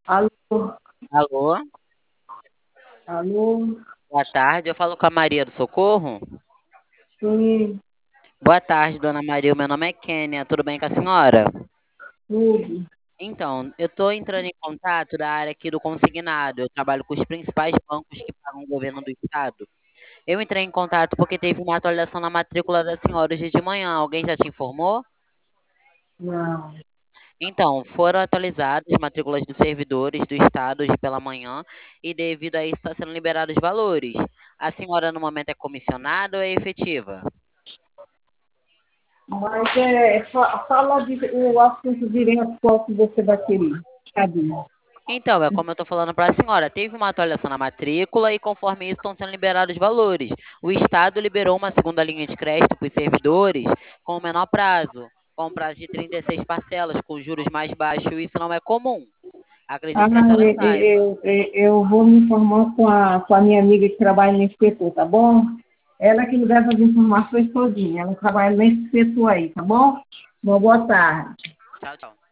Alô, Alô, alô, boa tarde. Eu falo com a Maria do Socorro. sim, Boa tarde, dona Maria. O meu nome é Kênia. Tudo bem com a senhora? tudo. Então, eu estou entrando em contato da área aqui do consignado. Eu trabalho com os principais bancos que pagam o governo do estado. Eu entrei em contato porque teve uma atualização na matrícula da senhora hoje de manhã. Alguém já te informou? Não. Então, foram atualizadas as matrículas dos servidores do estado hoje pela manhã e devido a isso está sendo liberados os valores. A senhora no momento é comissionada ou é efetiva? Mas fala o assunto direto qual que você vai querer. Cadê? Então, é como eu estou falando para a senhora, teve uma atualização na matrícula e conforme isso estão sendo liberados os valores. O Estado liberou uma segunda linha de crédito para os servidores com o menor prazo, com um prazo de 36 parcelas, com juros mais baixos, isso não é comum. Ah, Acredito que a senhora saiba. eu vou me informar com a minha amiga que trabalha nesse setor, tá bom? Ela que me dá as informações todinhas. Ela trabalha nesse setor aí, tá bom? Uma boa tarde. Tchau, tchau.